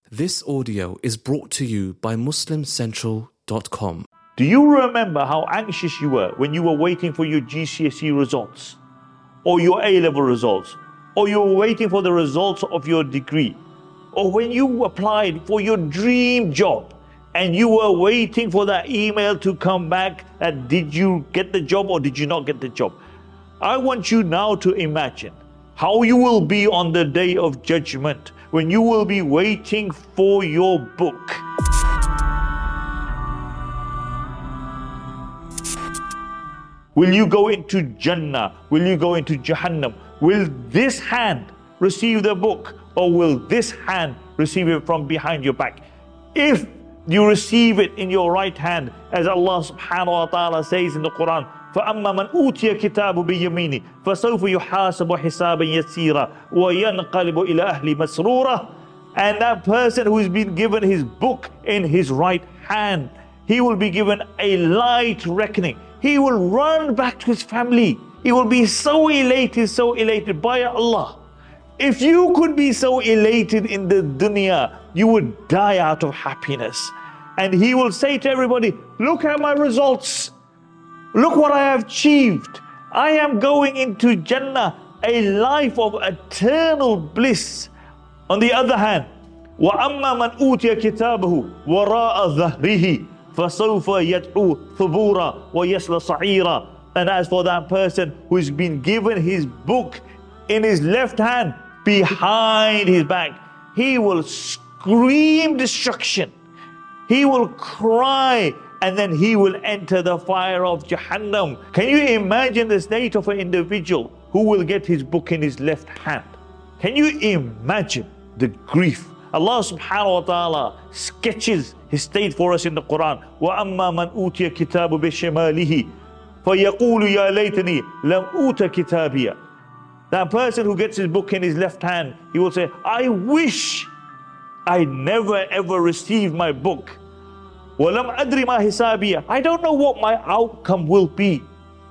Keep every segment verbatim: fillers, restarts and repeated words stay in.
This audio is brought to you by Muslim Central dot com. Do you remember how anxious you were when you were waiting for your G C S E results, or your A-level results, or you were waiting for the results of your degree, or when you applied for your dream job and you were waiting for that email to come back that did you get the job or did you not get the job? I want you now to imagine how you will be on the day of judgment when you will be waiting for your book. Will you go into Jannah? Will you go into Jahannam? Will this hand receive the book, or will this hand receive it from behind your back? If you receive it in your right hand, as Allah subhanahu wa ta'ala says in the Quran, فَأَمَّا مَنْ أُوتِيَ كِتَابُ بِيَمِينِهِ فَسَوْفَ يُحَاسَبُ حِسَابًا يَسِيرًا وَيَنْقَلِبُ إِلَى أَهْلِ مَسْرُورًا. And that person who has been given his book in his right hand, he will be given a light reckoning. He will run back to his family. He will be so elated, so elated by Allah. If you could be so elated in the dunya, you would die out of happiness. And he will say to everybody, look at my results. Look what I have achieved. I am going into Jannah, a life of eternal bliss. On the other hand, وَأَمَّا مَنْ أُوتِيَ كِتَابَهُ وَرَاءَ ظَهْرِهِ فَسَوْفَ يَدْعُو ثُبُورًا وَيَصْلَى سَعِيرًا. And as for that person who has been given his book in his left hand, behind his back, he will scream destruction. He will cry, and then he will enter the fire of Jahannam. Can you imagine the state of an individual who will get his book in his left hand? Can you imagine the grief? Allah subhanahu wa ta'ala sketches his state for us in the Quran. وَأَمَّا مَنْ أُوتِيَ كِتَابُ بِشِمَالِهِ فَيَقُولُ يَا لَيْتَنِي لَمْ أُوتَ كِتَابِيَ. That person who gets his book in his left hand, he will say, I wish I never ever received my book. وَلَمْ أَدْرِ مَا حِسَابِيَ. I don't know what my outcome will be.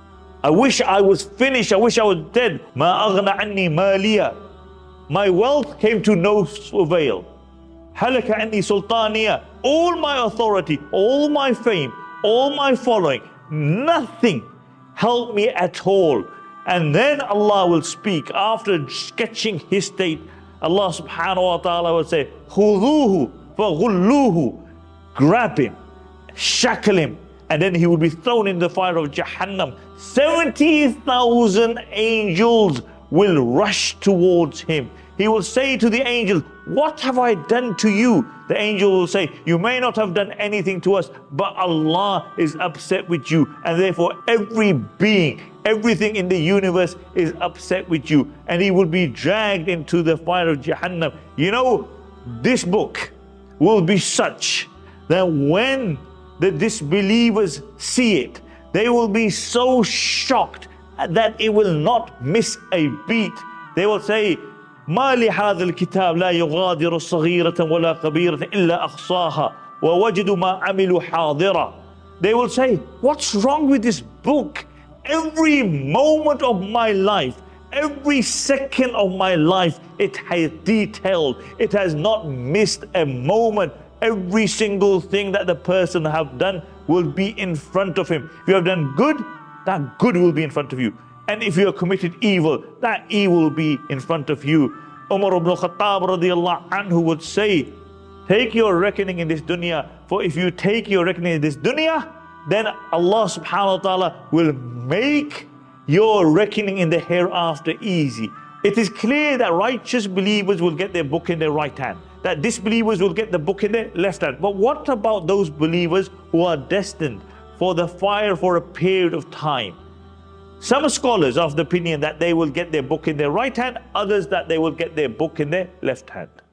I wish I was finished. I wish I was dead. مَا أَغْنَ عَنِّي مَالِيَ. My wealth came to no avail. هَلَكَ عَنِّي سُلْطَانِيَ. All my authority, all my fame, all my following, nothing helped me at all. And then Allah will speak after sketching his state. Allah subhanahu wa ta'ala will say, خُذُوهُ فَغُلُّوهُ. Grab him, shackle him, and then he will be thrown in the fire of Jahannam. seventy thousand angels will rush towards him. He will say to the angel, what have I done to you? The angel will say, you may not have done anything to us, but Allah is upset with you. And therefore every being, everything in the universe is upset with you. And he will be dragged into the fire of Jahannam. You know, this book will be such that when the disbelievers see it, they will be so shocked that it will not miss a beat. They will say, ما لهذا الكتاب لا يغادر صغيرة ولا كبيرة إلا أحصاها ووجدوا ما عملوا حاضرا. They will say, what's wrong with this book? Every moment of my life, every second of my life, it has detailed. It has not missed a moment. Every single thing that the person have done will be in front of him. If you have done good, that good will be in front of you. And if you have committed evil, that evil will be in front of you. Umar ibn Khattab radiallahu anhu would say, take your reckoning in this dunya, for if you take your reckoning in this dunya, then Allah subhanahu wa ta'ala will make your reckoning in the hereafter easy. It is clear that righteous believers will get their book in their right hand, that disbelievers will get the book in their left hand. But what about those believers who are destined for the fire for a period of time? Some scholars are of the opinion that they will get their book in their right hand, others that they will get their book in their left hand.